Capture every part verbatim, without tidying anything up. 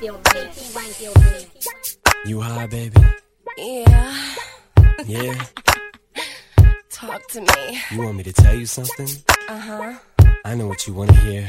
You high, baby? Yeah. Yeah? Talk to me. You want me to tell you something? Uh-huh. I know what you wanna hear.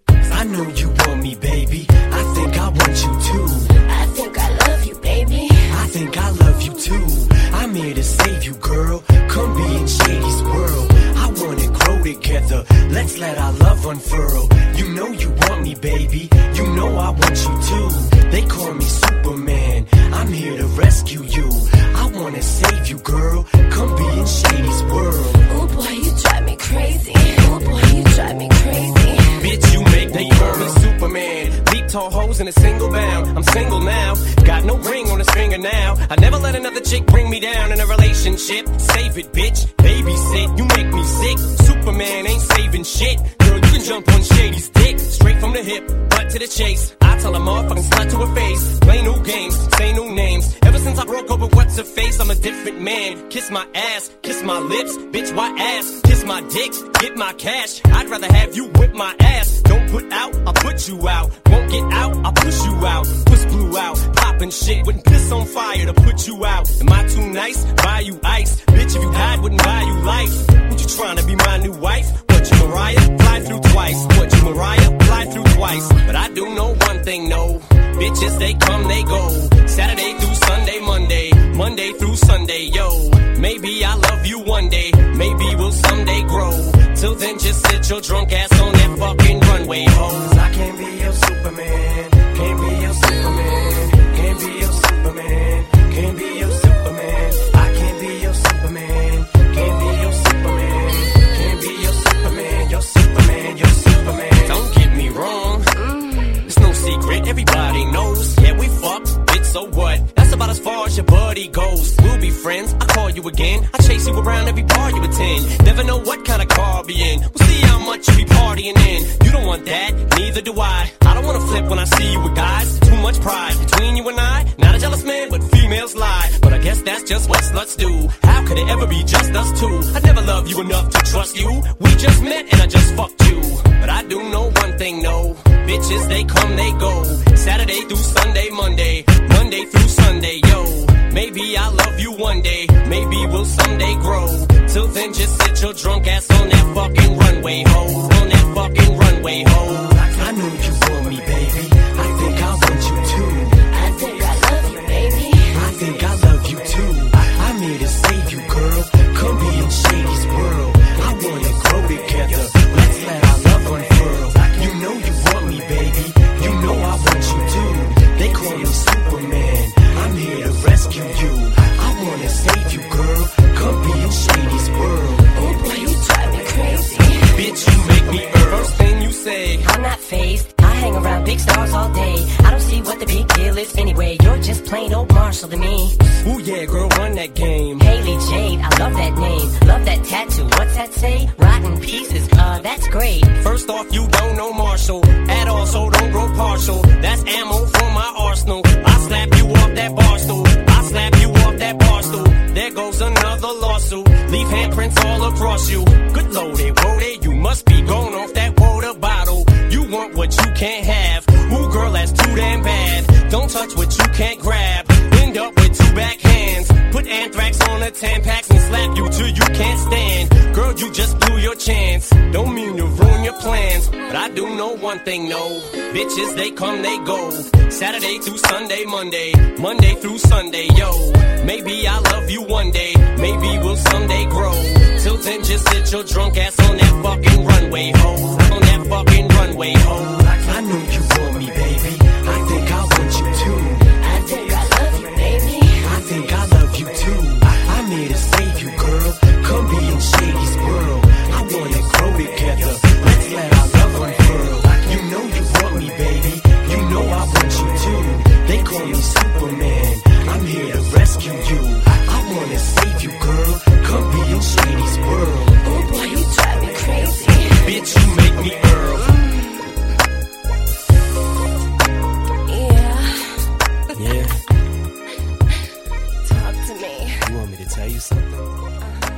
I know you want me, baby. I think I want you too. I think I love you, baby. I think I love you too. I'm here to save you, girl. Come be in Shady's world. I wanna grow together. Let's let our love unfurl. You know you want me, baby. You know I want you too. They call me Superman. I'm here to rescue you. I wanna save you, girl. Come be in Shady's world. Oh boy, you drive me crazy. Oh boy, you drive me crazy. Bitch, you make me call me Superman. Leap tall hoes in a single bound. I'm single now. Got no ring on his finger now. I never let another chick bring me down in a relationship. Save it, bitch. Babysit. You make me sick. Superman ain't saving shit. Girl, you can jump on Shady's dick. Straight from the hip, butt to the chase. I tell a motherfucking slut to her face. Play new games, say new names. Ever since I broke up with what's her face, I'm a different man. Kiss my ass, kiss my lips. Bitch, why ass? Kiss my dick, get my cash. I'd rather have you whip my ass. Don't put out, I'll put you out. Won't get out, I'll push you out. Push blew out, poppin' shit. Wouldn't piss on fire to put you out. Am I too nice? Buy you ice. Bitch, if you died, wouldn't buy you life. What you tryna be my new wife? What you Mariah? Fly through twice. What you Mariah? Fly through twice. But I do know one thing, no. Bitches, they come, they go. Saturday through Sunday, Monday. Monday through Sunday, yo. Maybe I'll love you one day. Maybe we'll someday grow. Till then, just sit your drunk ass on that fucking runway, ho. I can't be your Superman. Can't be your Superman. Can't be your Superman. Can't be your Superman. I can't be your Superman. Can't be your Superman. Can't be your Superman. Your Superman. Your Superman. Don't get me wrong. It's no secret. Everybody knows. Yeah, we fuck. Bitch, so what? That's about as far as your buddy goes. We'll be friends. I call you again. I chase you around every bar you attend. Never know what kind of car I'll be in. We'll see how much you be partying in. You don't want that. Neither do I. I don't wanna flip when I see you with guys. Too much pride between you and I. Not a jealous man, but females lie. But I guess that's just what sluts do. How could it ever be just us two? I never loved you enough to trust you. We just met and I just fucked you. But I do know one thing, no. Bitches, they come, they go. Saturday through Sunday, Monday. Monday through Sunday, yo. Maybe I'll love you one day. Maybe we'll someday grow. Till then, just sit your drunk ass on that fucking runway, ho. On that fucking runway, ho. I know you want me, baby. I think I want you too. I think I love you, baby. I think I love you too. I'm here to save you, girl. Come be in Shady's world. I wanna grow together. Let's let our love unfurl. You know you want me, baby. You know I want you too. They call me Superman. I'm here to rescue you. I wanna save you, girl. Come be in Shady's world. Oh boy, you drive me crazy. Bitch, you make me earn. First thing you say, I'm not phased. I hang around big stars all day. I don't see what the big deal is anyway. You're just plain old Marshall to me. ooh yeah, girl, run that game. Haley Jade, I love that name. Love that tattoo. What's that say? Rotten pieces. Uh, that's great. First off, you don't know Marshall at all, so don't grow partial. That's ammo for my arsenal. I slap you off that bar stool. I slap you off that bar stool. There goes another lawsuit. Leave handprints all across you. Good loaded, loaded. You must be going off that water bottle. You want what you can't have. Ooh, girl, that's too damn bad. Don't touch what you can't grab. End up with two back hands. Put anthrax on the Tampax and slap you till you can't stand. Girl, you just blew your chance. Don't mean to ruin your plans, but I do know one thing, no. Bitches, they come, they go. Saturday through Sunday, Monday. Monday through Sunday, yo. Maybe I'll love you one day. Maybe we'll someday grow. Till then, just sit your drunk ass on that fucking runway, ho. On that fucking runway, ho. I know you want me, baby. I think I want you too. I think I love you, baby. I think I love you too. I'm here to save you, girl. Come be in Shady's world. I wanna grow together. Let's let our love unfurl. You know you want me, baby. You know I want you too. They call me Superman. I'm here to rescue you. I wanna save you, girl. Come be in Shady's world. Oh boy, you drive me crazy. Bitch, you make me earl. Yeah. Yeah. Talk to me. You want me to tell you something? Uh-huh.